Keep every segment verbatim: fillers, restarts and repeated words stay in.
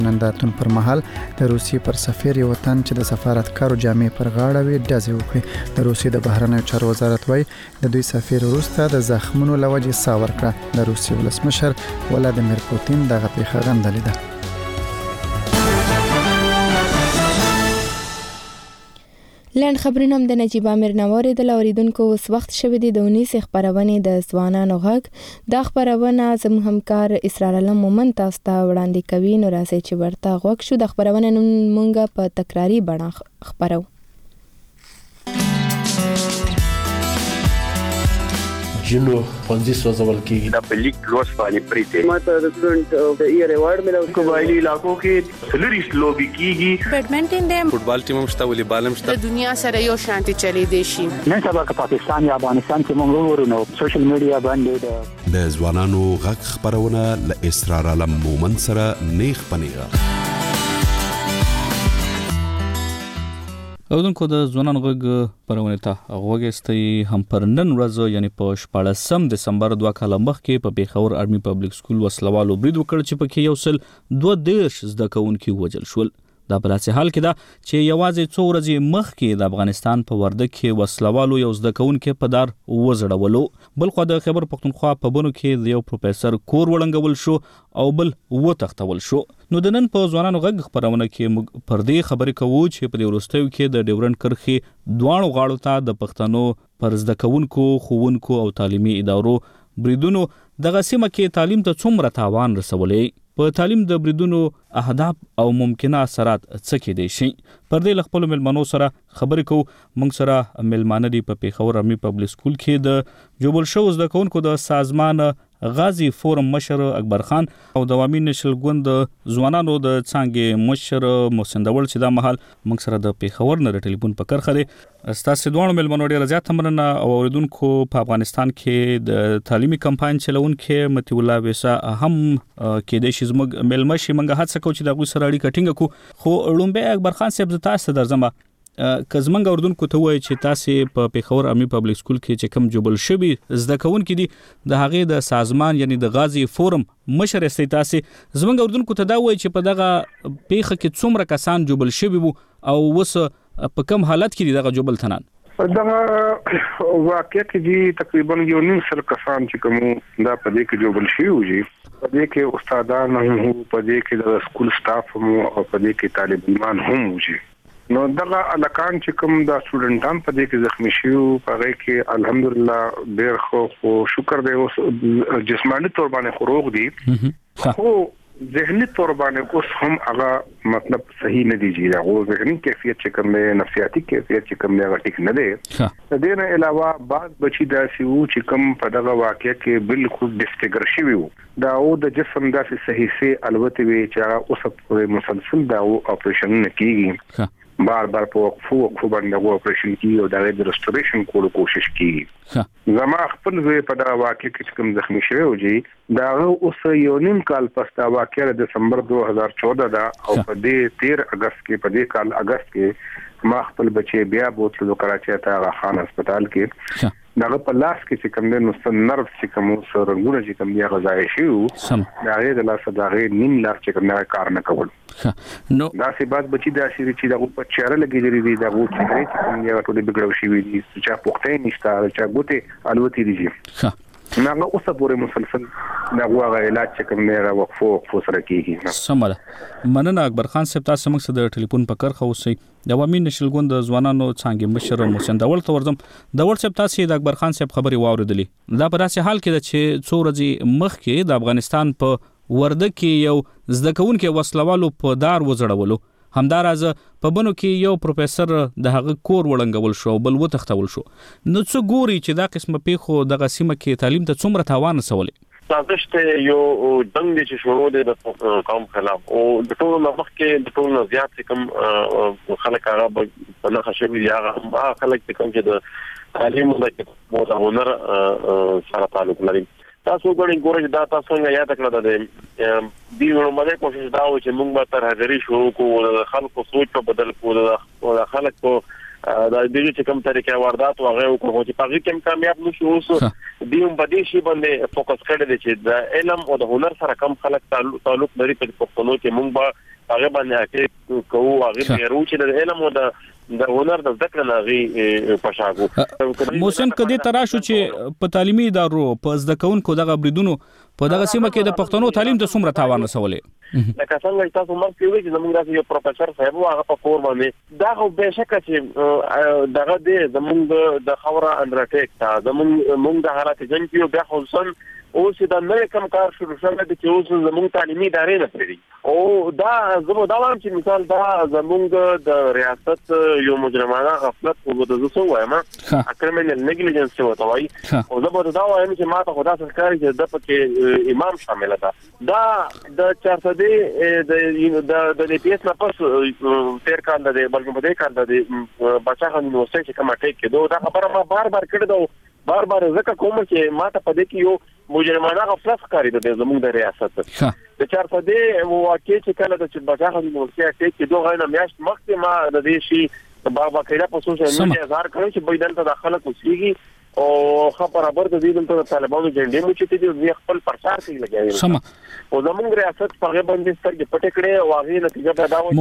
نن د اتون پر مهال د روسیې پر سفیر یو وطن چې د سفارتکارو جامې پر غاړه وي ډزې وکړې. د روسیې د بهرنیو چارو وزارت وايي د دوی سفیر وروسته د زخمونو له وجې ساه ورکړه. د روسیې ولسمشر ولادیمیر پوتین دغه پیښه غندلې ده. لنډ خبرونه هم د نجیب امیر نواري د اوریدونکو اوس وخت شوی دی د اونیس خبرونه د ځوانانو غږ د خبرونه زموږ همکار اسرار علم مومن تاسو ته وړاندې کوي. نو راځي چې ورته غوږ شو. د خبرونه نن مونږه په تکراری بڼه خبرو. جنو پنځه سوځول کېږي د بلیک لوس باندې پریته ماته د سټوډنټ د ایئر ایوارډ ملو قبایلی علاقو کې سلریس لوبي کېږي. بیډمنټن د فوټبال ټیم مشته ولې بالم شته د دنیا سره یو شانتي چلی دی شي. نن سبا که پاکستان یا افغانستان کې موږ ورونو سوشل میډیا باندې د ځوانانو غږ خبرونه ل اسرار علم مومن سره نیخ پنیغه. اودونکو د ځوانانو غږ پرونه ته غوږستئ هم پر نن ورځ یعنی په شپاړسم دسمبر دوه کاله مخکې په پیښور آرمي پبلک سکول وسلوالو برید وکړ چې پکې یو سل دوه دېرش زده کوونکي وژل شول. دا په داسې حال کې ده چې یوازې څو ورځې مخکې د افغانستان په وردګ کې وسلوالو یو زده کوونکی په دار وزړولو. بل خو د خیبر پښتونخوا په بنو کې د یو پروفیسور کور وړنګول شو او بل وتښتول شو. نو د نن په ځوانانو غږ خبرونه کې موږ پر دې خبرې کوو چې په دې وروستیو کې د ډیورنډ کرښې دواړو غاړو ته د پښتنو پر زده کوونکو ښوونکو او تعلیمي ادارو بریدونو دغه سیمه کې تعلیم ته څومره تاوان رسولی، په تعلیم د بریدونو اهداف او ممکنه اثرات څه کېدای شي. پر دې له خپلو مېلمنو سره خبرې کوو. موږ سره مېلمانه دي په پیښور آرمي پبلک سکول کې د جوبل شوو زده کوونکو د سازمان غازی فورم مشر اکبر خان او د عوامي نشل ګوند ځوانانو د څانګې مشر محسن داوړ چې دا مهال موږ سره د پیښور نه ټلیفون په کرخه دی. ستاسو دوه مېلمنو ډېره زیاته مننه او اوریدونکو په افغانستان کې د تعلیمي کمپاین چلونکو متي الله ویسا هم کې د شي زموږ مېلمه شي. موږ هڅه کوو چې د غوي سره اړیکه ټینګ کړو. خو لومبه اکبر خان صاحب تاسو درځم که زمونږ اوردونکو ته وایي چې تاسې په پیښور آرمي پبلک سکول کې چې کوم جوبل شوي زده کوونکي دي د هغې د سازمان یعنی د غازی فورم مشر یاستئ، تاسې زمونږ اوردونکو ته دا وایي چې په دغه پیښه کې څومره کسان جوبل شوي وو او اوس په کوم حالت کې دي دغه جوبل تنان؟ دغه واقع کې دي تقریبا یو نیم سل کسان چې کوم دا په دې کې جوبل شوي وو. په دې کې استادان هم وو، په دې کې د سکول سټاف هم او په دې کې طالب علمان هم وو. نو دغه الکان چې کوم د سټوډنټان په دې کې زخمی شو په هغه کې الحمدلله ډېر خو خو شکر دی اوس جسماني تور باندې خروج دي، خو ذهني تور باندې اوس هم هغه مطلب صحیح نه دی. دا غو ذهني کیفیت چې کوم دی، نفسیاتي کیفیت چې کوم دی هغه ټیک نه دی. د دې نه علاوه بعض بچی داسې وو چې کوم په دغه واقع کې بالکل ډسفیګر شوي وو. دا او د جسم داسې صحیح سي البته وی چې هغه اوس په مسلسل دا او اپریشن نه کیږي، بار بار په وقفو وقفو باندې غو اپریشن کی او د ریسټوریشن کولو کوشش کیږي. زما خپل وی په دا واقع کې کوم زخمی شوی و جی دا اوس یو نیم کال پس دا واقع د دسمبر دوه هزار چودہ دا او په دې تیر اگست کې په دې کال اگست کې ما خپل بچي بیا بوتلو کراچۍ ته خان هسپتال کې دغه په لاس کې چې کوم د نو نرو چې کوم سرنګونه چې کوم دی غذای شو دا غي د لاس دغه نیم لاس چې کوم نه کار نه کول. نو دا سي بعد بچي دا شي چې دغه په چهره لګیږي دی دا وو چې کوم دی ټول بګړو شي وي چې پوښتنه نشته چې ګوته الوتی دي. ها نو اوس پورې مسلسل دا غواغه علاج چې کوم نه وقفو وقفو سره کیږي. سماله مننه اکبر خان صاحب، تاسو موږ سره د ټلیفون په کرخه اوسئ. د عوامي نشل ګوند ځوانانو څانګې مشر محسن داوړ ته ورځم. داوړ صاحب تاسو د اکبر خان صاحب خبري واوریدلې. دا په داسې حال کې ده چې څو ورځې مخکې د افغانستان په وردګ کې یو زده کوونکی وسلوالو په دار وزړولو، همداراز په بنو کې یو پروفیسور د هغه کور وړنګول شو بل وتښتول شو. نو څه ګوري چې دا قسمه پیښو دغه سیمه کې تعلیم ته څومره تاوان رسولی؟ سازشته یو جنگ دي چې شروع دي د قوم خلاف او د ټولو مخ کې د ټولو زیات کوم خلک هغه په نه خشوي هغه خلک کوم چې د تعلیم د هنر سره تعلق لري. تاسو ګورئ ګورئ دا تاسو څنګه یاد کړل د دې نو باندې کوشش دا و چې موږ به تر حاضرې شروع کوو، خلکو سوچ په بدل کوو، د خلکو دا دغه چې کوم طریقې واردات او هغه کوو چې په کې کامیاب نشو. اوس دیوم بدی شي باندې فوکس کړی دی چې د علم او د هنر سره کم خلک تعلق لري په پښتنو کې موږ به هغه باندې کې کوو هغه غیرو چې د علم او د د هنر د ذکر نه غي پښاغو محسن کدي تراشو چې په تعلیمي ادارو په زده کوونکو دغه بریدونو په دغه سیمه کې د پښتنو تعلیم د څومره تاوان رسولې لکه څنګه تاسو مرګ کوي چې زموږ راځي یو پروفیسور صاحب هغه په کور باندې دا خو به شک چې دغه د زموږ د خوره انډرټیک تا زموږ موږ د حالت جنګ کې بیا خصوصا اوس دا نوې کم کار شروع شوی دی چې اوس زموږ تعلیمي ادارې نه پرې او دا زموږ دا وایم چې مثال دا زموږ د ریاست یو مجرمانه غفلت او د زسو وایم کرمینل نیګلیجنس څه وایي او زه به دا وایم چې ما ته خدا سرکاري چې د پکې امام شامل ده دا د چار سو د د د پی ایس نه پس تیر کال د بلکې په دې کال د بچا خان یونیورسيټي چې کومه ټیک کېدو دا خبره ما بار بار کړې ده بار بار ځکه کوم چې ما ته پدې کې یو مجرمانه غفلت ښکاري د زموږ د ریاست د چار سو د واقع چې کله د بچا خان یونیورسيټي ټیک کېدو غوښنه میاشت مخکې ما د دې شي بابا کړه په سوشل میډیا ځار کړو چې بيدل ته داخله کوسيږي او خبر خبر د دې د طالبانو جنډې مو چې دې خپل پرچار کوي لګیږي سم او زموږ ریاست په غو باندې سترګې پټ کړې او هغه نتیجه پیدا وایي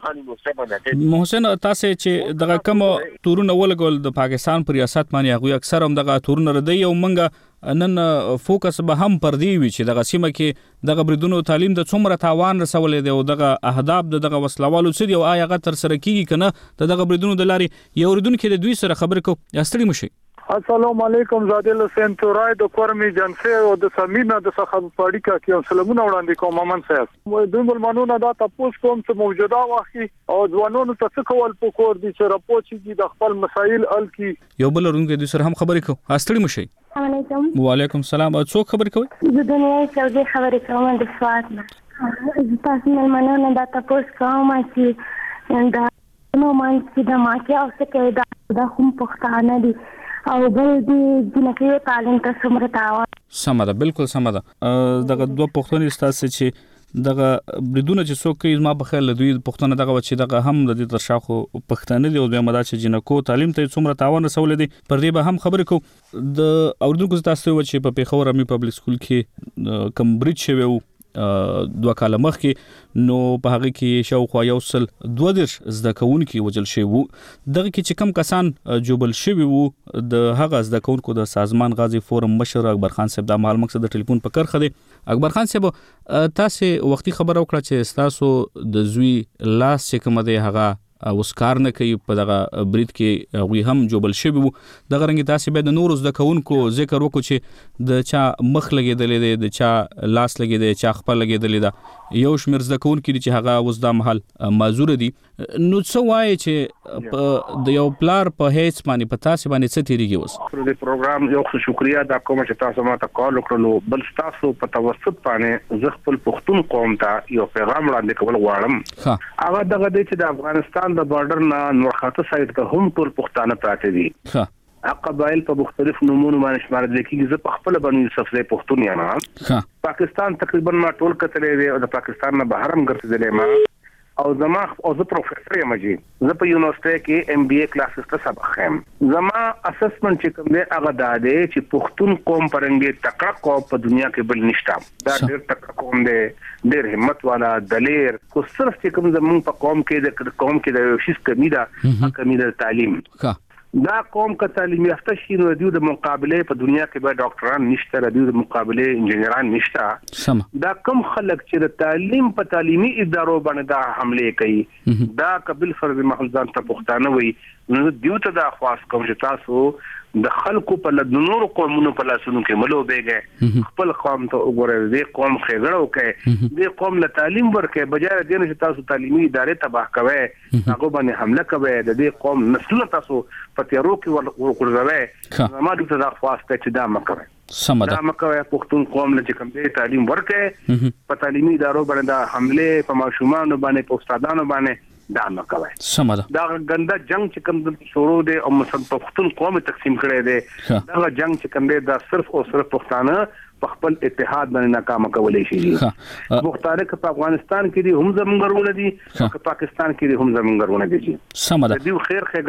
محسن محسن تاسو چې دغه کوم تورونه ولګول د پاکستان پر ریاست باندې هغه اکثر هم دغه تورونه ردی او منګه نن فوکس به هم پر دی وی چې دغه سیمه کې دغه بریدونو تعلیم د څومره تاوان رسولې دی او دغه اهداف دغه وسلوالو څه دی او آیا هغه تر سره کیږي کنه دغه بریدونو د لارې یو ردون کې د دوی سره خبرې کو یاستړي مشي السلام علیکم زادل حسین تورای د کورمی جنسه او د سمینا د څخه پاړی کا کې سلامونه وړاندې کوم مامن صاحب دوی ملمنونه دا تاسو کوم چې موجوده واخی او ځوانونو ته کول په کور دي چې راپور چې د خپل مسایل ال کی یو بل رونګ د سره هم خبرې کو استړي مشي السلام علیکم وعلیکم السلام څوک خبرې کوي د دنیا سعودي خبرې کوم د سواد نه تاسو ملمنونه دا تاسو کوم چې دا نو مان چې د ماکه او څه کې دا هم پښتانه دي او بل دې جنکه تعلیم ته څومره تاوان سم ده بالکل سم ده دغه دوه پښتوني ستاسو چې دغه بریدونه چې څوک کوي ما په خیال دوی پښتون دغه چې دغه هم د دې تر شاخو پښتانه دي او د مدا چې جنکو تعلیم ته څومره تاوان رسول دي پر دې به هم خبرې کو د اوردونکو تاسو چې په پیښور امي پبلک سکول کې کم برید شوی وو دوه کاله مخکې نو په هغه کې شاوخوا یو سل دوه دیرش زده کوونکي وجل شوي وو دغه کې چې کم کسان جوبل شوي وو د هغه زده کوونکو د سازمان غازی فورم مشر اکبر خان صاحب د مال مقصد د ټلیفون په کرخه دی اکبر خان صاحب تاسو وختي خبر وکړه چې تاسو د زوی لاس چې کوم دی هغه اوس کار نه کوي په دغه برید کې وی هم جوبل شوی وو دغه رنګ تاسو به د نور زده کوونکو ذکر وکړو چې د چا مخ لګیدلې دی د چا لاس لګیدلې چا خپل لګیدلې دا یو شمیر زده کوونکو چې هغه اوس د محل معذور دي نو څه وایي چې د یو پلار په هیڅ باندې په تاسو باندې څه تیریږي اوس د پروګرام یو څه شکریا دا کوم چې تاسو ما ته کال وکړلو بل تاسو په توسط باندې زه خپل پښتون قوم ته یو پیغام وړاندې کول غواړم هغه دغه د چې د افغانستان د بارډر نه نورخاته سایت ته هم ټول پښتانه پراته دي ها قبایل په مختلف نمونه باندې شمار دي کې زه په خپل باندې یوسف زې پښتون یم ها پاکستان تقریبا ما ټول کتلې دی او د پاکستان نه بهر هم ګرځېدلې ما او زما او زه پروفیسور یم جی زه په یونیورسيټي کې ام بي اي کلاسز ته سبق خیم زما اسسمنت چې کوم دی هغه دا دی چې پښتون قوم پرنګي تکړه قوم په دنیا کې بل نشته دا ډېر تکړه قوم دی ډېر همت والا دلیر خو صرف چې کوم زمون په قوم کې د قوم کې د شیس کمی ده کمی د تعلیم دا قوم کا تعلیم یافته شي نو د مقابله په دنیا کې به ډاکټران نشته د مقابله انجنیران نشته دا کم خلک چې د تعلیم په تعلیمي ادارو باندې دا حمله کوي دا قبل فرض محفوظان ته پښتانه وي نو دیو ته دا خواص کوم چې تاسو د خلکو په لدنور قومونو په لاسونو کې ملو بیګه خپل قوم ته وګورئ دې قوم خېګړو کوي دې قوم له تعلیم ورکه بجای دې چې تاسو تعلیمي ادارې تباہ کوي هغه باندې حمله کوي د دې قوم نسل تاسو په تیارو کې ورغوي ما دې ته خواص ته چې دا مکوي سمه دا مکوي پښتون قوم له کوم دې تعلیم ورکه په تعلیمي ادارو باندې حمله په ماشومان باندې په استادانو باندې دا نه کوي سمه ده دا ګنده جنگ چې کوم د شروع دی او مثلا پښتون قوم تقسیم کړي دي دا جنگ چې کوم دی دا صرف او صرف پښتانه په خپل اتحاد باندې ناکام کولای شي پښتانه په افغانستان کې دي هم زمونږ ورونه دي په پاکستان کې دي هم زمونږ ورونه دي سمه ده دی خیر خګړه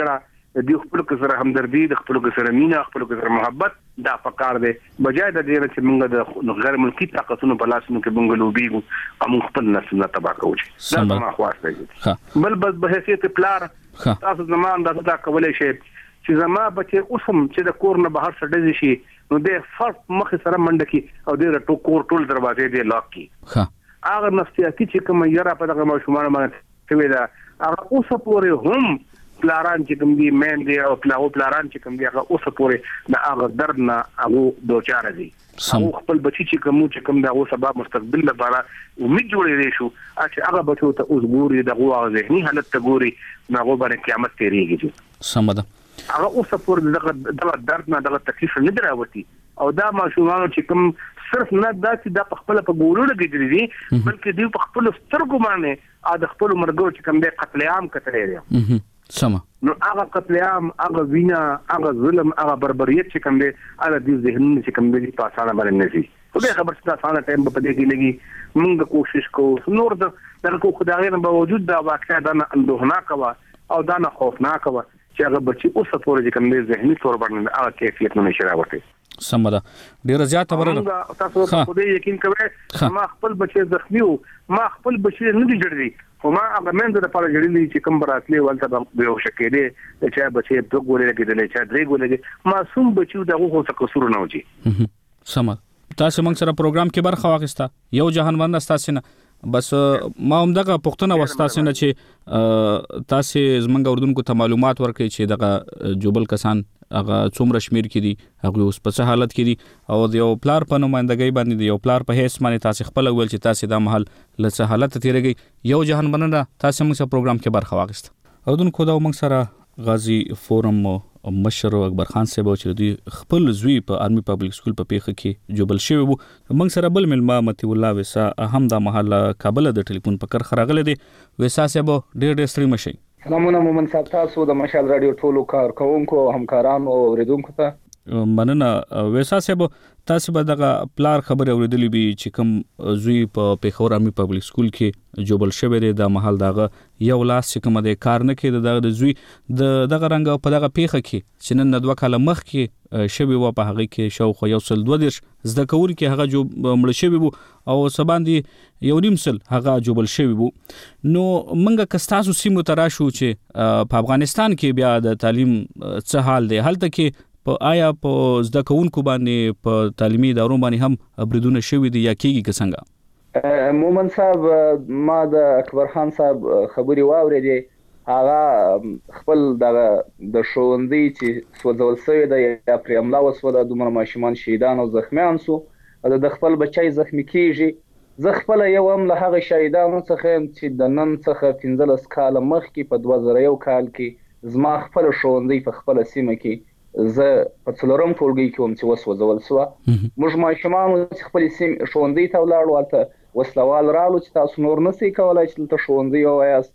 د خپل سره همدردي د خپل سره مینه خپل سره محبت دا پکار دی بجای د دې چې موږ د غیر ملکی طاقتونو په لاس کې موږ لوبیږو او موږ خپل نسل نه تباہ کوو دا ما خواست دی بل بس به حیثیت پلار تاسو زمان دا دا کولای شي چې زما بچي اوسم چې د کور نه بهر سړی شي نو د فرق مخ سره منډه کی او د ټو کور ټول دروازې دی لاک کی هغه نفسیاتي چې کوم یاره په دغه ماشومان باندې شوی دا هغه اوس پورې هم پلاران چې کوم دي مین دي او پلاو پلاران چې کوم دي هغه اوس پورې د هغه درد نه هغه دوچار دي او خپل بچی چې کوم چې کوم دا اوس سبب مستقبل لپاره امید جوړې شو چې هغه بچو ته اوس ګوري د غوا ذهني حالت ته ګوري هغه باندې قیامت تیریږي سمده هغه اوس پورې دغه دغه درد نه دغه تکلیف نه دراوتی او دا ماشومان چې کوم صرف نه دا چې د خپل په ګورو لګیدل دي بلکې دوی په خپل سترګو باندې ا د خپل مرګو چې کوم د قتل عام کتلې دي سم نو هغه قتل عام هغه وینا هغه ظلم هغه بربریت چې کوم دی هغه د ذهنونو چې کوم دی په اسانه باندې نه شي خو به خبر څه اسانه ټایم په دې کې لګي موږ کوشش کوو نور د دغه خدای نه باوجود دا واقعا دا نه اندوهنا کوا او دا نه خوفنا کوا چې هغه بچي اوس پورې چې کوم دی ذهني تور باندې هغه کیفیت نه نشي راوړي سمده ډیر زیات خبره تاسو په دې یقین کوئ ما خپل بچي زخمی او ما خپل بچي نه دي جوړي خو ما هغه مند د لپاره جوړلی چې کوم براتلی ولته به یو شکېده چې بچي په ګولې کېدلې چې درې ګولې معصوم بچو دغه څه قصور نه وږي سم تاسو موږ سره پروګرام کې برخه واخیسته یو جهانوند تاسو نه بس ما هم دغه پښتنه وستاسو نه چې تاسو زمونږ اردوونکو ته معلومات ورکړي چې دغه جوبل کسان هغه څومره شمیر کې دي هغه اوس په څه حالت کې دي او د یو پلار په نمائندګۍ باندې د یو پلار په هیڅ باندې تاسو خپل ول چې تاسو د محل لڅ حالت تیرېږي یو جهان بننه تاسو موږ سره پروګرام کې برخه واخیسته اردوونکو دا موږ سره غازی فورم مشر اکبر خان صاحب چې دوی خپل زوی په آرمي پبلک سکول په پیخه کې جوبل شوی وو موږ سره بل ملما متي الله وسا هم د محل کابل د ټلیفون په کر خراغله دي وسا صاحب ډېر ډېر ستړي مشي سلامونه مومن صاحب تاسو د مشال رادیو ټولو کارکونکو همکارانو او اوریدونکو ته مننه وسا صاحب تاسو به دغه پلار خبر اوریدلې بي چې کوم زوی په پیښور آرمي پبلک سکول کې جوبل شوی دی د محل دغه یو لاس چې کوم د کار نه کې دغه د زوی د دغه رنګ په دغه پیښه کې چې نن د دوه کاله مخ کې شوی و په هغه کې شو خو یو سل دوه دیش زده کول کې هغه جو مړ شوی وو او سباندې یو نیم سل هغه جوبل شوی وو نو منګه کستاسو سیمو تراشو چې په افغانستان کې بیا د تعلیم څه حال دی هلته کې په آیا په زده کوونکو باندې په تعلیمي ادارو باندې هم بریدونه شوی دي یا کېږي که څنګه مومن صاحب ما د اکبر خان صاحب خبري واورېدې هغه خپل دغه د ښوونځي چې سوځول شوی دی یا پرې حمله وسوه دومره ماشومان شهیدان او زخمیان سو د خپل بچی زخمی کېږي زه خپله یو هم له هغه شهیدانو څخه یم چې د نن څخه پنځلس کاله مخکې په دوه زره یو کال کې زما خپل ښوونځی په خپله سیمه کې زه په څلورم ټولګي کې وم چې وسوځول سوه موږ ماشومان چې خپل سیم ښوونځي ته ولاړو هلته وسلوال رالو چې تاسو نور نسئ کولی چې دلته ښوونځي ووایاست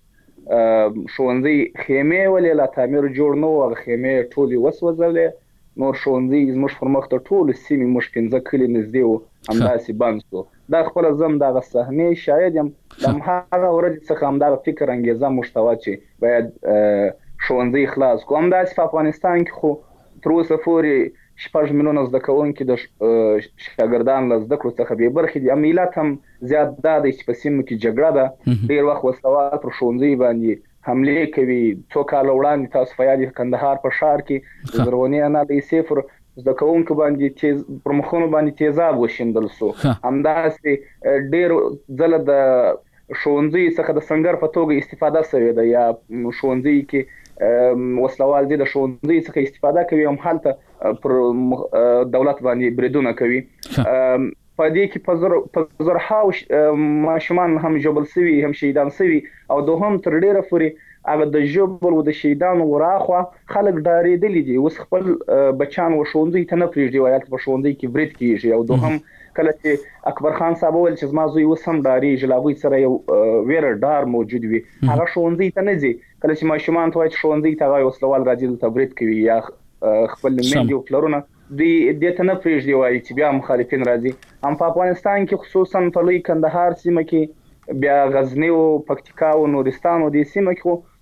ښوونځي خیمې ولې لا تعمیر جوړ نه و هغه خیمې ټولې وسوځلې نور ښوونځي زموږ پر مخ ته ټولو سیمې موږ پنځه کلي نږدې وو همداسې بند سو دا خپله زه هم دغه صحنې شاهد یم د همهغه ورځې څخه همدغه فکر انګېزه موږ ته وه چې باید ښوونځي خلاص کړو همداسې په افغانستان کې خو تر اوسه پورې شپږ میلیونه زده کوونکي د شاګردانو له زده کړو څخه بې برخې دي ملت هم زیات دا دی چې په سیمو کې جګړه ده ډېر وخت وسلوال پر ښوونځي باندې حملې کوي څو کاله وړاندې تاسو په یاد کندهار په ښار کې د زرغونې انا د صفر زده کوونکو باندې تیز پر مخونو باندې تیزاب وشیندل سو همداسې ډېر ځله د ښوونځي څخه د سنګر په توګه استفاده شوې ده یا ښوونځي کې وسلوال دي د ښوونځي څخه استفاده کوي هم هلته پر دولت باندې بریدونه کوي په دې کې په زرهاو ماشومان هم ژوبل سوي هم شهیدان سوي او دوهم تر ډېره پورې هغه د ژوبل او د شهیدانو وراخوا خلک ډارېدلي دي اوس خپل بچیان و ښوونځي ته نه پرېږدي وایي هلته په ښوونځي کې برید کېږي او دوهم کله چې اکبر خان صاحب وویل چې زما زوی اوس هم ډارېږي له هغوی سره یو ویره ډار موجود وي هغه ښوونځي ته نه ځي کله چې ماشومان ته وایي چې ښوونځي ته هغه وسلوال راځي دلته برید کوي یا خپل میندې او پلرونه دوی دې ته نه پرېږدي وایي چې بیا مخالفین راځي هم په افغانستان کې خصوصا په لوی کندهار سیمه کې بیا غزني او پکتیکا او نورستان او دې سیمه کې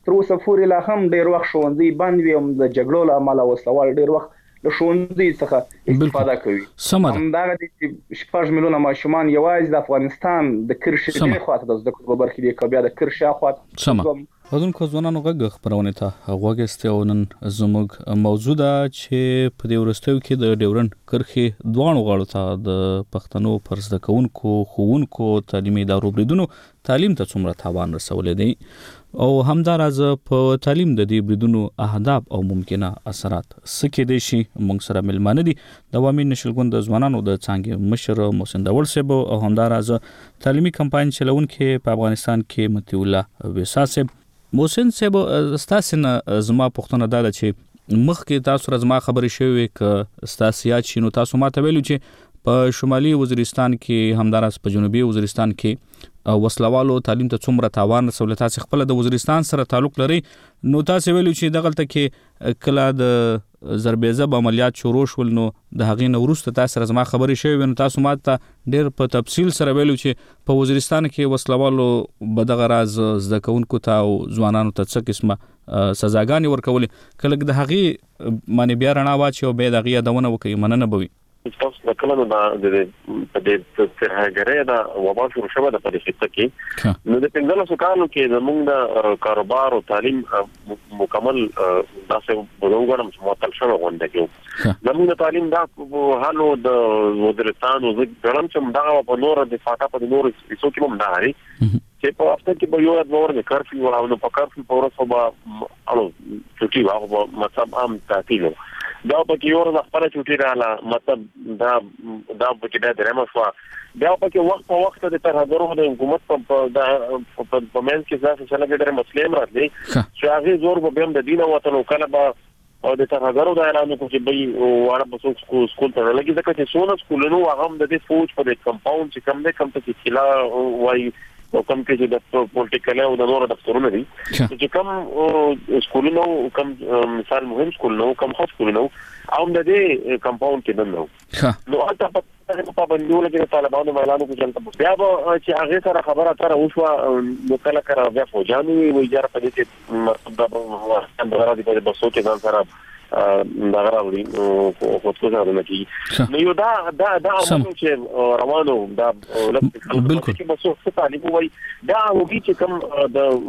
تر اوسه پورې لا هم ډېر وخت ښوونځي بند وي، هم د جګړو له امله وسلوال ډېر وخت له ښوونځي څخه استفاده کوي. همدغه دي چې شپږ میلیونه ماشومان یوازې د افغانستان د کرښې دې خواته د زده کړو په برخه کې بیا د کرښې اخواته سمه ودونکو ځوانانو غږ خبرونه ته غوږ او نن زموږ موضوع ده چې په دې ورستیو کې د ډیورنډ کرښې دوانو غاړو ته د پښتنو پر زده کوونکو ښوونکو تعلیمي ادارو بریدونو تعلیم ته څومره تاوان رسولی دی او همداراز په تعلیم د دې بریدونو اهداف او ممکنه اثرات څه کېدای شي. موږ سره ملمانه دي د عوامي نشل ګوند د ځوانانو د څانګې مشر محسن داوړ صاحب او همداراز تعلیمي کمپاین چلونکي په افغانستان کې متي الله ویسا صاحب. محسن صاحب ستاسو نه زما پوښتنه ده چې مخکې تاسو را زما خبرې شوې ک ستاسو یاد شي نو تاسو ماته ویلو چې په شمالي وزیرستان کې همداراز په جنوبي وزیرستان کې وسلوالو تعلیم ته څومره تاوان رسولی. تاسو خپل د وزیرستان سره تعلق لري نو تاسو ویلو چې دغلته کې کله د ضربېزب عملیات شروع شول نو د هغې نه وروسته تاسو سره زما خبرې شوې نو تاسو ماته ډېر په تفصیل سره ویلو چې په وزیرستان کې وسلوالو به دغه راز زده کوونکو ته او ځوانانو ته څه قسمه سزاګانې ورکولې. کله د هغې باندې بیا رڼا واچي او بیا د هغې یادونه وکړي مننه به وي. تاسو د کله نو د په دې ترهګرۍ د وبا شروع شوه د په دې خطه کې نو د پنځلسو کالو کې زموږ د کاروبار او تعلیم مکمل داسې وګورم چې معطل شوه غونډه کې زموږ د تعلیم دا حالو د وزیرستان او ګرم چې دغه په نور د فاټا په نور هیڅ کې هم نه لري چې په هفته کې به یو ډول د کارفیو او په کارفیو په ورځ به الو چټي واغ مطلب عام تعطیل دا په کې یو ورځ خپل چټي رااله مطلب دا دا په کې د درمه شو بیا په کې وخت په وخت د ترهګرو د حکومت په په منځ کې ځکه چې لږ ډېر مسلمان راځي چې هغه زور به هم د دین او وطن او کله به او د ترهګرو د اعلان کو چې به واره په څو سکول ته لګي ځکه چې څونه سکولونو هغه هم د دې فوج په د کمپاوند چې کم نه کم ته کلا وای او کم کې چې د پولیټیکل او د نورو دفترونو دي چې کم سکولونو کم مثال مهم سکولونو کم خاص سکولونو او د دې کمپاوند کې دنه نو اته په باندې ولګي طالبانو اعلان کو چې بیا به چې هغه سره خبره تر اوسه نو کله کله بیا فوجاني وي اجازه پدې چې مطلب د غراضي په بسو کې ځان سره دا غراړي او خو څه نه کوي نو یو دا دا دا چې روانو دا بالکل چې بسو څه تعلیم وای دا وږي چې کوم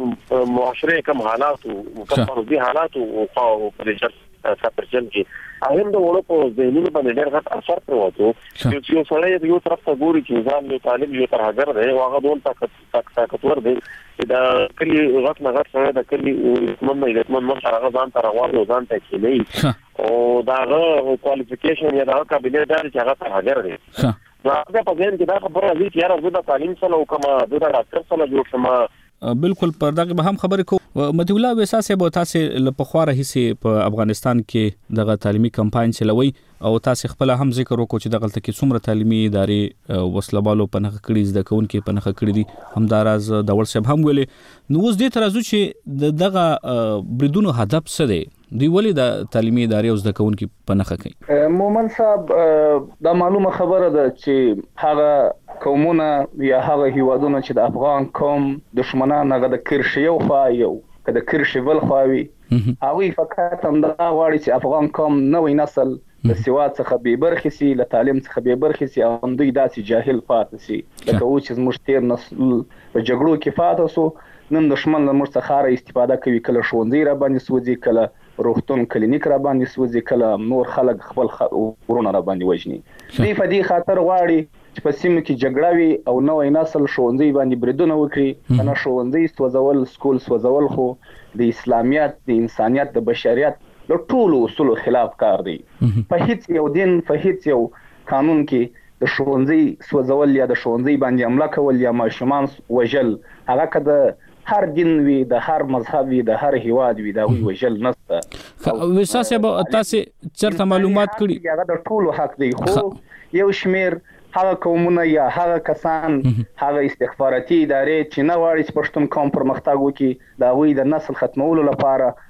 د معاشره کوم حالات او کوم فردي حالات او په دې سپرچن کې اهم د وړو په ذهنونو باندې ډېر غټ اثر پرواتو چې یو سړی یو طرف ته ګوري چې ځان له تعلیم یو تر هغه دی او هغه ډول طاقت طاقتور دی دا کلی غټ نه غټ سره د کلی مننه د مننه سره هغه ځان تر هغه ځان ته کېنی او دا هغه کوالیفیکیشن یا دا کابینه دا چې هغه تر هغه دی دا په ځین کې دا خبره دي چې یاره زه د تعلیم سره او کومه د ډاکټر سره جوړ شم بالکل پر دغه به هم خبرې کو متي الله ویسا صاحب تاسو له پخواره هیڅ په افغانستان کې دغه تعلیمي کمپاین چلوي او تاسو خپل هم ذکر وکړو چې دغه کې څومره تعلیمي ادارې وسلوالو په نخ کړي زده کوونکي په نخ کړي دي همداراز د ور صاحب هم ویلي نو اوس دې ترازو چې دغه بریدونو هدف څه دی دی ولې د تعلیمي ادارې او زده کوونکي په نخ کوي. مومن صاحب دا معلومه خبره ده چې هغه قومونه یا هغه هیوادونه چې د افغان قوم دشمنان هغه د کرښې یو خوا یو که د کرښې بل خواوي هغوی فقط هم دا غواړي چې افغان قوم نوی نسل د سواد څخه بې برخې سي له تعلیم څخه بې برخې سي او دوی داسې جاهل پاتې سي لکه اوس چې زموږ تېر نسل په جګړو کې پاتې سو نن دښمن له موږ څخه استفاده کوي کله ښوونځي را باندې سوځي کله روغتون کلینیک را باندې سوځي کله نور خلک خپل ورونه را باندې وژني دوی په دې خاطر غواړي چې په سیمه کې جګړه وي او نوی نسل ښوونځي باندې بریدونه وکړي کنه ښوونځي سوځول سکول سوځول خو د اسلامیت د انسانیت د بشریت له ټولو اصولو خلاف کار دی په هیڅ یو دین په هیڅ یو قانون کې د ښوونځي سوځول یا د ښوونځي باندې حمله کول یا ماشومان وژل هغه که هر دین وي د هر مذهب وي د هر هیواد وي دا وی وژل نشته ویسا صاحب تاسو چرته معلومات کړي هغه د ټولو حق دی خو یو شمیر هغه قومونه یا هغه کسان هغه استخباراتي ادارې چې نه غواړي چې پښتون قوم پرمختګ وکړي دا وی د نسل ختمولو لپاره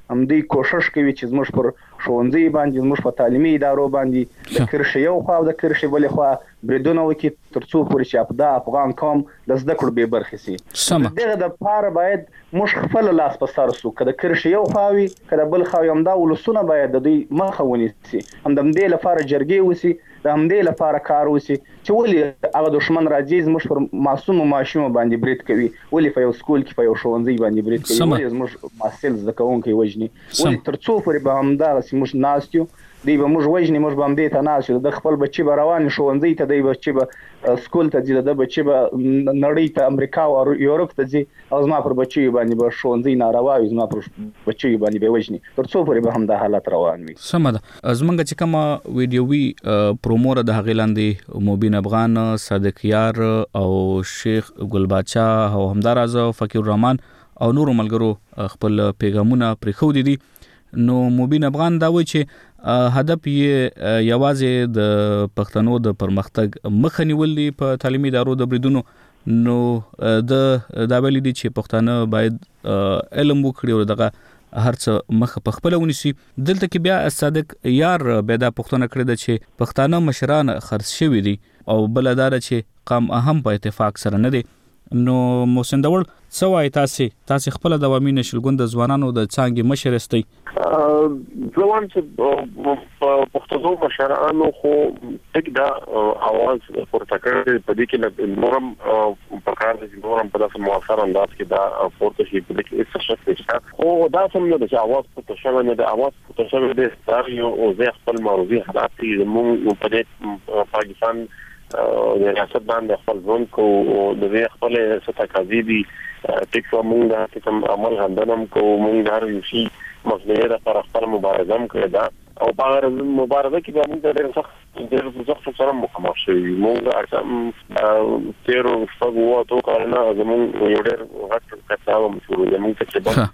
هم دوی کوشش کوي چې زموږ پر ښوونځي باندې زموږ په تعلیمي ادارو باندې د کرښې یو خوا او د کرښې بلې خوا بریدونه وکړي تر څو پورې چې دا افغان قوم د زده کړو بې برخې سي. دغه دپاره باید موږ خپل لاس په سر سو، که د کرښې یو خوا وي که د بل خوا وي، همدا ولسونه باید د دوی مخه ونیسي، هم د همدې لپاره جرګې وسي، د همدې لپاره کار وسي چې ولې هغه دښمن راځي زموږ پر معصومو ماشومو باندې برید کوي، ولې په یو سکول کې په یو ښوونځي باندې برید کوي، ولې زموږ محصل زده کوونکی وژني، ولې تر څو پورې به همدغسې موږ ناست یو دوی به موږ وژني، موږ به همدې ته ناست یو، د خپل بچي به روان ښوونځي ته، دی بچي به سکول ته ځي، د بچي به نړۍ ته امریکا او یورپ ته ځي او زما پر بچیو باندې به ښوونځي ناروا وي، زما پر بچیو باندې به وژني، تر څو پورې به همدا حالت روان وي. سمه ده. زمونږ چې کومه ویډیوي پرومو ده د هغې لاندې مبین افغان، صادق یار او شیخ ګل باچا او همداراز فقیر الرحمن او نورو ملګرو خپل پیغامونه پرېښودي دي. نو مبین افغان دا وایي چې هدف یې یوازې د پښتنو د پرمختګ مخه نیول دي په تعلیمي ادارو د بریدونو. نو د دا ویلي دي چې پښتانه باید علم وکړي او دغه هر څه مخه په خپله ونیسي. دلته کې بیا صادق یار بیا دا پوښتنه کړې ده چې پښتانه مشران خرڅ شوي دي او بله دا ده چې قام هم په اتفاق سره نه دی. نو محسن داوړ څه وایي تاسې تاسې خپله د عوامي نشلګون د ځوانانو د څانګې مشر یاستئ؟ زه وایم چې په پښتنو مشرانو خو ټیک دا اواز پورته کړی، په دې کې نور هم پکار دی چې نور هم په داسې مؤثر انداز کې دا پورته شي، په دې کې هېڅ شک نشته. خو دا سم نه ده چې اواز پورته شوی نه دی، اواز پورته شوی دی ستا یو زه خپل معروضي حالات دي زموږ په دې پاکستان د ریاست باندې خپل ژوند کو او د دې خپل څه تقاضي دي ټیک شو، موږ دا چې عمل غندنم کو، موږ دا هر یو شي مخنیوي لپاره خپل مبارزه هم کړې ده او په هغه مبارزه کې به موږ ډېر سخت ډېر سخت سره مخامخ شوي. موږ اکثر تېرو شپږو اووه اتو کلونو زموږ یو ډېر غټ کتاب مشهور دی، موږ تقریبا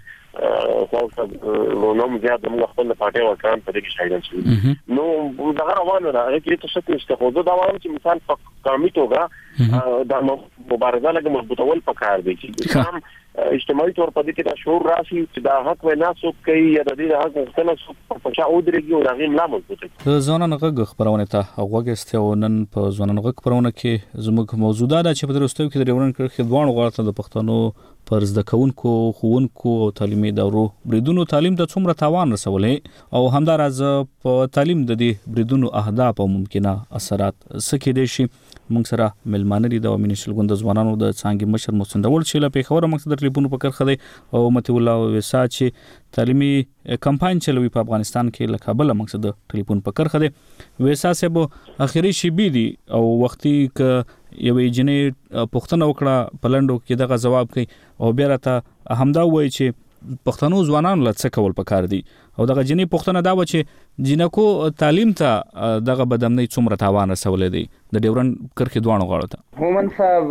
خو نوم زیات موږ خپل پارټي ورکان په دې کې شاهدان شوي. نو دغه روانه ده، هغه کې څه څه نشته. خو زه دا وایم چې مثال په قومي توګه دا مبارزه لږ مضبوطول پکار دی چې اجتماعي طور په دې کې دا شعور راشي چې دا حق وینا څوک کوي یا د دې حق غوښتنه څوک په چا ودرېږي او د هغې ملا مضبوطوي. د ځوانانو غږ خپرونې ته غوږ ایستی او نن په ځوانانو غږ خپرونه کې زموږ موضوع دا ده چې په دې وروستیو کې د ډیورنډ کرښې دواړو غاړو ته د پښتنو پر زده کوونکو، ښوونکو او تعلیمي ادارو بریدونو تعلیم ته څومره تاوان رسولی او همداراز په تعلیم د دې بریدونو اهداف او ممکنه اثرات څه کېدای شي. موږ سره مېلمانه دي د عوامي نشلګون د ځوانانو د څانګې مشر محسن داوړ چې له پېښوره موږ ته د ټلیفون په کرښه دی او مطیع الله ویسا چې تعلیمي کمپاین چلوي په افغانستان کې له کابله موږ سره د ټلیفون په کرښه دی. ویسا صاحب اخري شیبې دي او وختي که یوې جنۍ پوښتنه وکړه په لنډو کې دغه ځواب کوي او بیا راته همدا وایي چې پښتنو ځوانانو له څه کول پکار دي او دغه جنۍ پوښتنه دا وه چې جنکو تعلیم ته دغه بدامنۍ څومره تاوان رسولی دی د ډیورنډ کرښې دواړو غاړو ته؟ مومن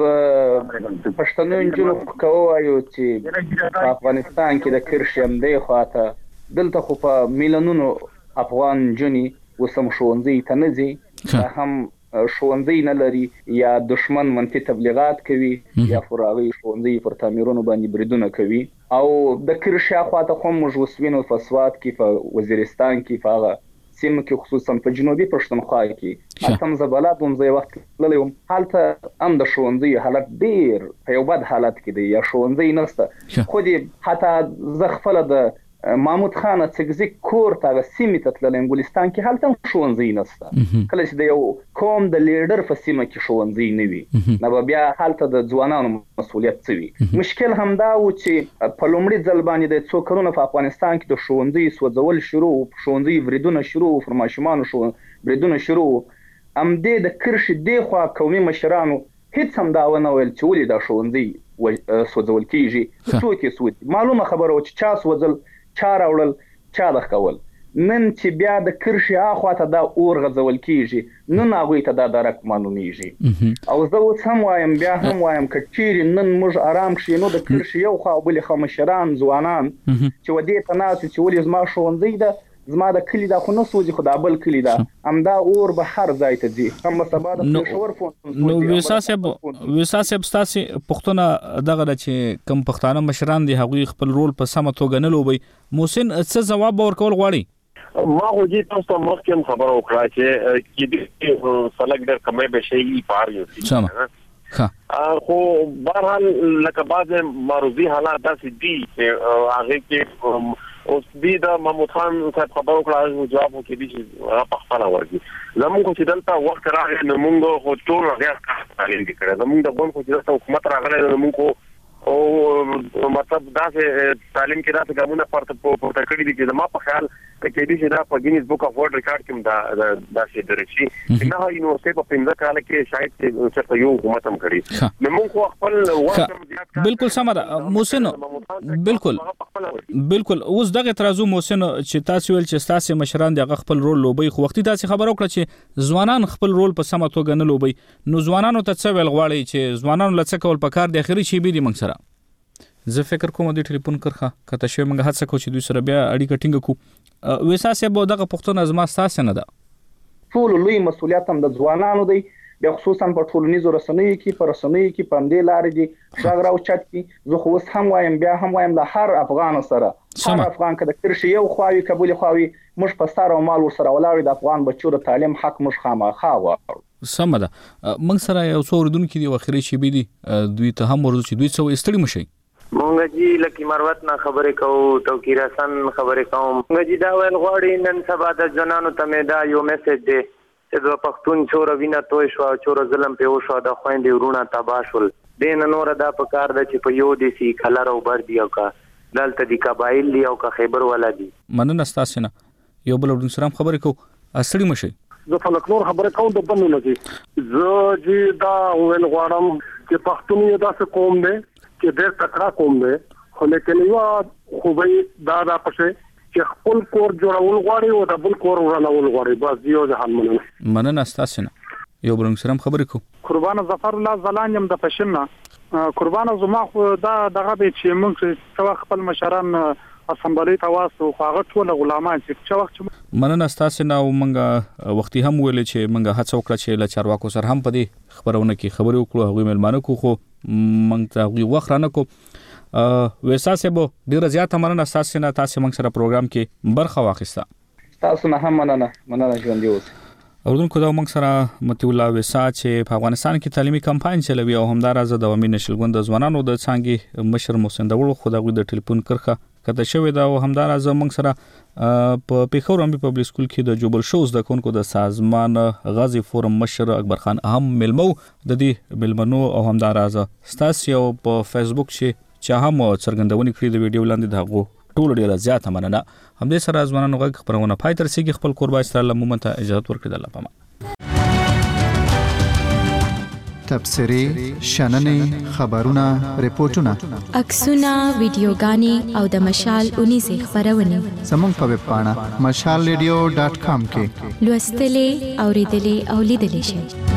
صاحب پښتنو نجونو که ووایو چې په افغانستان کې د کرښې همدې خواته دلته خو په میلیونونو افغان نجونې اوس هم ښوونځي ته نه ځي، هم ښوونځي نه لري، یا دشمن منفي تبلیغات کوي یا پر هغوی ښوونځي پر تعمیرونو باندې بریدونه کوي. او د کرښې اخواته خو موږ اوس وینو په سوات کې، په وزیرستان کې، په هغه سیمه کې خصوصا په جنوبي پښتونخوا کې هلته هم زه بلد وم، زه یو وخت تللی وم، هلته هم د ښوونځیو حالت ډېر په یو بد حالت کې دی، یا ښوونځی نشته. خو دې حتی زه خپله د محمود خان څګزي کور ته هغه سیمې ته تللی ګلستان کې، هلته هم ښوونځی نشته. کله چې د یو قوم د لیډر په سیمه کې ښوونځی نه وي، نو به بیا هلته د ځوانانو مسؤلیت څه وي؟ مشکل همدا و چې په لومړي ځل باندې د څو کلونو په افغانستان کې د ښوونځي سوځول شروع، ښوونځي بریدونه شروع، پر ماشومانو بریدونه شروع. همدې د کرښې دې خوا قومي مشرانو هېڅ هم دا ونه ویل چې ولې دا ښوونځي سوځول کېږي، څوک یې سوځي. معلومه خبره وه چې چا سوځل، چا راوړل، چا د کول. نن چې بیا د کرښې اخواته دا اور غځول کېږي، نن هغوی ته دا درک معلومیږي. او زه اوس هم وایم، بیا هم وایم، که چیرې نن موږ ارام شي، نو د کرښې یو خوا او بلې خوا مشران، ځوانان چې ودې ته ناست چې ولې زما ښوونځی ده، زما د کلی دا خو نه سوځي خو دا بل کلی دا همدا اور به هر ځای ته ځي هم سبا د پېښور فون نو ویسا صاحب ویسا صاحب ستاسو پښتون دغه چې کم پښتانه مشران دي هغوی خپل رول په سمه توګه نه لوبي محسن څه جواب ورکول غواړي ما خو جی تاسو ته مخکې خبره وکړه چې کېدې خلک ډېر کمې به شي پار یو څه ها خو بهرحال لکه بعض معروضي حالات داسې دي چې هغه کې اوس دې د محمود خان صاحب خبرو کړه جواب وکړي چې هغه په خپل ورګي زموږ چې دلته وخت راغی نو موږ خو ټول غیر تعلیم کړی زموږ د بون خو چې دلته حکومت راغلی نو موږ او مطلب دا چې تعلیم کې راته کومه پرته پورته کړی دي چې ما په خیال کې دې چې دا په ګینز بک اف ورلد ریکارډ کې دا دا شی درشي نه یونیورسيټي په پنځه کال کې شاید چې یو حکومت هم کړی نو موږ خپل وخت بالکل سم ده محسن بالکل بالکل اوس دغه اعتراض محسن چې تاسو ول چې تاسو مشران دغه خپل رول لوبي خو وختي تاسو خبرو کړ چې ځوانان خپل رول په سمه توګه نه لوبي نو ځوانانو ته څه ویل غواړي چې ځوانانو لڅ کول پکار د اخري شی به دي منځ سره زه فکر کوم د ټلیفون کرخه کته شوی موږ هڅه کوو چې دوی سره بیا اړیکه ټینګ کو ویسا صاحب دغه پښتون ازما تاسو نه ده ټول لوی مسولیت هم د ځوانانو دی بیا خصوصا په ټولنیزو رسنیو کې پر رسنیو کې پاندې لارې دي څنګه راو چت کې زه خو اوس هم وایم بیا هم وایم د هر افغان سره هر افغان کده کرشي یو خواوي قبول خواوي مش په سره او مال ور سره ولاړ د افغان بچو د تعلیم حق مش خامخا غواړو سم ده موږ سره یو څو وردونکو دی واخري شي بي دي دوی ته هم ورته چې دوی څو استړي مشي مونږ جی لکی مروت نه خبرې کوو توکیر حسن خبرې کوم مونږ جی دا ویل غواړي نن سبا د جنانو ته مې دا یو میسج دی چې د پښتون چور وینا توي شو چور ظلم په وشو د خويندې ورونه تباشل دین نور دا په کار د چې په یو دي سي کلر او بر دی او کا دلته دی قبایل دی او کا خیبر ولا دی مننه تاسو نه یو بل ورن سلام خبرې کوو استړي مشي زه فلکلور خبرې کوم د بنو نه دي زه جی دا ویل غواړم چې پښتون یو داسې قوم دی چې ډېر تکړه قوم دی خو لیکن یو خوبې دا دا پښه چې خپل کور جوړول غواړي او د بل کور ورانول غواړي بس یو ځان مننه مننه تاسو نه یو بل سلام خبرې کوو قربان ظفر الله زلان يم د پښنه قربان زما خو دا دغه به چې موږ څو خپل مشران اسمبلی تاسو خو هغه ټول غلامان چې څو وخت مننه تاسو نه مونږه وختي هم ویل چې مونږه هڅه وکړه چې له چارواکو سره هم پدې خبرونه کې خبرې وکړو هغه ملمانه کو خو مونږ ته وی وخت رانه کو ویسا سبو ډیر زیات مننه تاسو نه تاسو مونږ سره پروګرام کې برخه واخیسته تاسو نه هم مننه مننه ژوند دی اوس اردن کو دا موږ سره متي الله وسا چې په افغانستان کې تعلیمي کمپاین چلوي او همدارازه د عوامي نشلګوند د ځوانانو د څنګه مشر محسن داوړ خو دغه د ټلیفون کرخه کته شوی دا او همدارازه موږ سره په پیښور امبي پبلک سکول کې د جوبل شوز د کونکو د سازمان غازی فورم مشر اکبر خان اهم ملمو د دې ملمنو او همدارازه ستاسو په فیسبوک چې چا هم څرګندونې کړې د ویډیو لاندې دغه ټول ډیره زیاته مننه همدې سره ځوانانو غږ خبرونه پای تر سیګ خپل قربای ستړل مومنت اجازه ورکړه الله پامه تبصری شننې خبرونه ریپورتونه عکسونه ویډیوګانې او د مشال اونیزه خبرونه زموږ په ویب پاڼه مشال ریډیو ډاټ کام کې لوستلې اوریدلې او لیدلې شئ